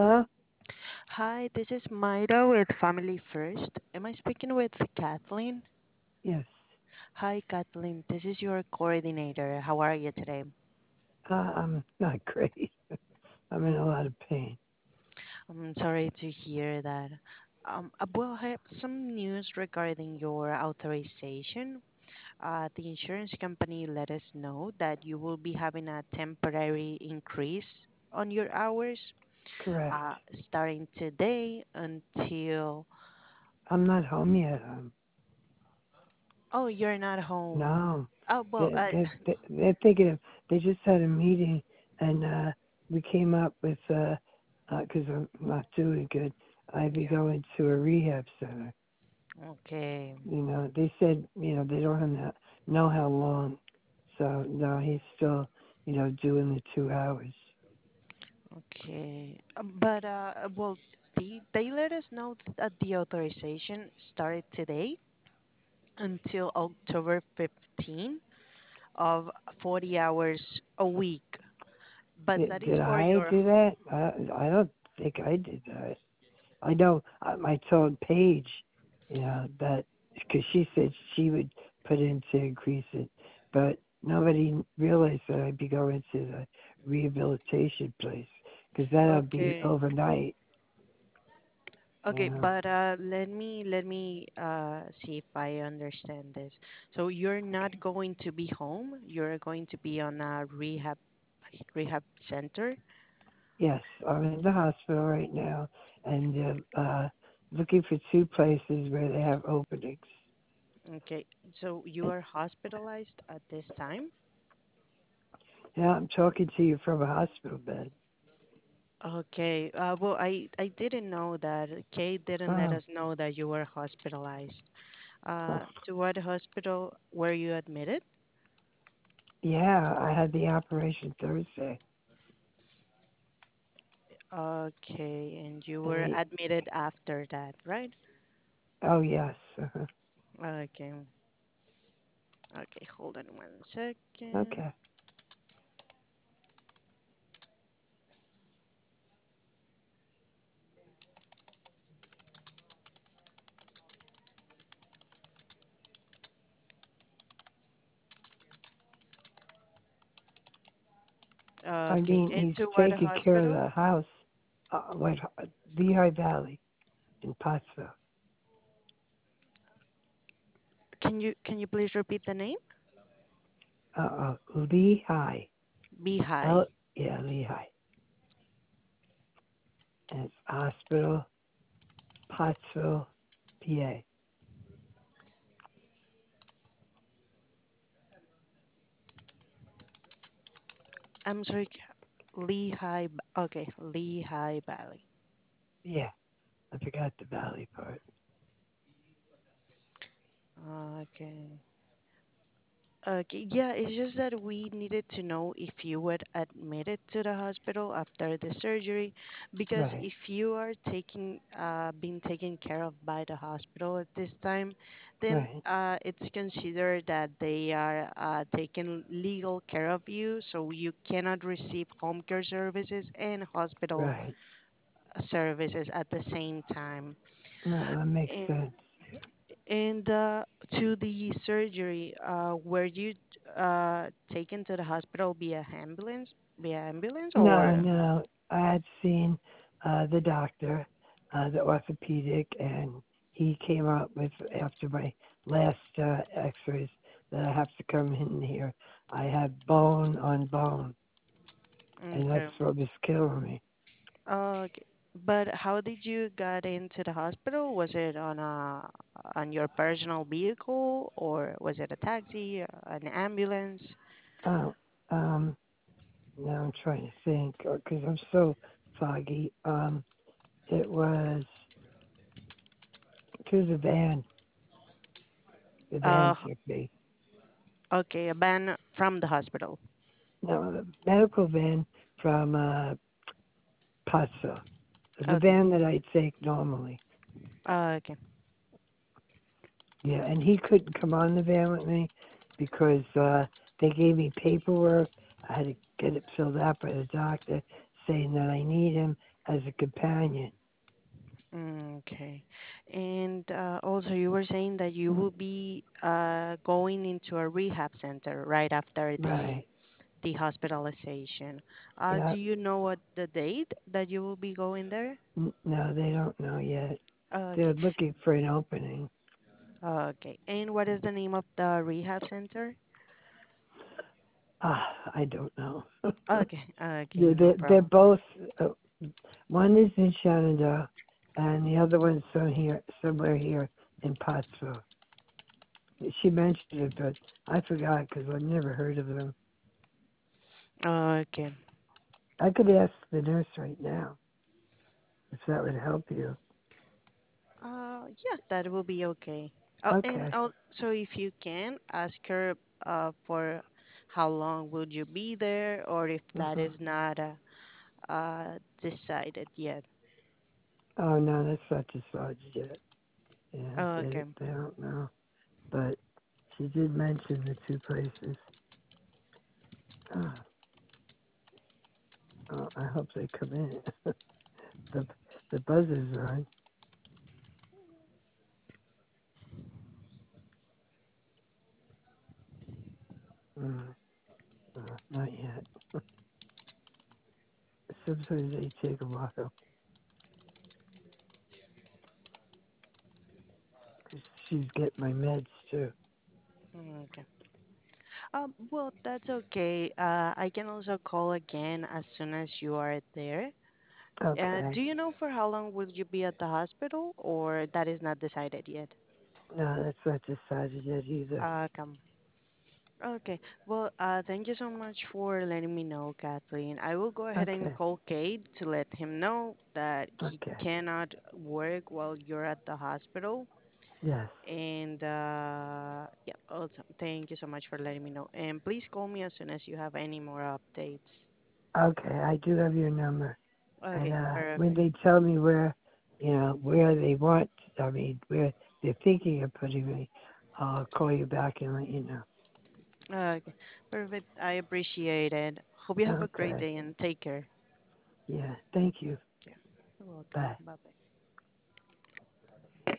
Hello? Hi, this is Mayra with Family First. Am I speaking with Kathleen? Yes. Hi, Kathleen. This is your coordinator. How are you today? I'm not great. I'm in a lot of pain. I'm sorry to hear that. Well, I have some news regarding your authorization. The insurance company let us know that you will be having a temporary increase on your hours Correct. uh, starting today until. I'm not home yet. Oh, you're not home. No. Oh, well, They're thinking of, they just had a meeting and we came up with, because I'm not doing good, I'd be yeah. going to a rehab center. Okay. They said, they don't know how long. So, no, he's still, doing the 2 hours. Okay. But well, they let us know that the authorization started today until October 15 of 40 hours a week. But that is Did for I your. do that? I don't think I did that. I know I told Paige, that because she said she would put in to increase it, but nobody realized that I'd be going to the rehabilitation place because that'll be Okay. overnight. Okay, You but let me see if I understand this. So you're not going to be home. You're going to be on a rehab center. Yes, I'm in the hospital right now, and looking for two places where they have openings. Okay. So you And, are hospitalized at this time? yeah, I'm talking to you from a hospital bed. Okay. Well, I didn't know that. Kate didn't let Oh, us know that you were hospitalized. oh, To what hospital were you admitted? yeah, I had the operation Thursday. Okay, and you And were admitted after that, right? oh yes, Okay. Okay, hold on 1 second. okay. I Okay, mean, and he's to what taking care of hospital? the house, what, Lehigh Valley in Pottsville. Can you please repeat the name? Lehigh, Beehive. L, yeah, Lehigh, and it's hospital, Pottsville, PA. I'm sorry, Lehigh. Okay, Lehigh Valley. Yeah, I forgot the Valley part. Okay. Okay, yeah, it's just that we needed to know if you were admitted to the hospital after the surgery, because Right, if you are being taken care of by the hospital at this time, then right, it's considered that they are taking legal care of you, so you cannot receive home care services and hospital right. services at the same time. No, that makes sense. And to the surgery, were you taken to the hospital via ambulance, No, or? no. I had seen the doctor, the orthopedic, and he came up with after my last X-rays that I have to come in here. I have bone on bone, and that's Okay. what was killing me. Okay. But how did you get into the hospital? Was it on your personal vehicle, or was it a taxi, an ambulance? Oh, now I'm trying to think because I'm so foggy. It was to the van Uh, took me. okay, a van from the hospital. No, the medical van from Pottsville. The Okay. van that I take normally. Okay. Yeah, and he couldn't come on the van with me because they gave me paperwork. I had to get it filled out by the doctor saying that I need him as a companion. Okay. And also, you were saying that you will be going into a rehab center right after Right. the hospitalization. Yeah. Do you know what the date that you will be going there? No, they don't know yet. They're Okay. looking for an opening. Okay. And what is the name of the rehab center? I don't know. Okay. Okay. they're, No they're, they're problem. both. One is in Shenandoah, and the other one's somewhere here in Pottsville. She mentioned it, but I forgot because I've never heard of them. Okay. I could ask the nurse right now if that would help you. Yeah, that will be okay. And Okay. also, if you can ask her for how long will you be there, or if that hmm is not decided yet. Oh no, that's not decided yet. Yeah, Okay. they don't know. But she did mention the two places. Oh, I hope they come in. the the buzzer's on. Mm, not yet. Sometimes they take a while. 'Cause she's getting my meds too. Okay. Well, that's okay. I can also call again as soon as you are there. Okay. Do you know for how long will you be at the hospital, or that is not decided yet? No, that's not decided yet either. Come. Okay. Well, thank you so much for letting me know, Kathleen. I will go ahead and Okay. call Cade to let him know that he Okay. cannot work while you're at the hospital. Yes. And yeah, also thank you so much for letting me know. And please call me as soon as you have any more updates. Okay. I do have your number. And Okay, when perfect. they tell me where they want, where they're thinking of putting me, I'll call you back and let you know. Okay, perfect. I appreciate it. Hope you have a great Okay. day and take care. Yeah. Thank you. Yeah, you're welcome. Bye. Bye bye.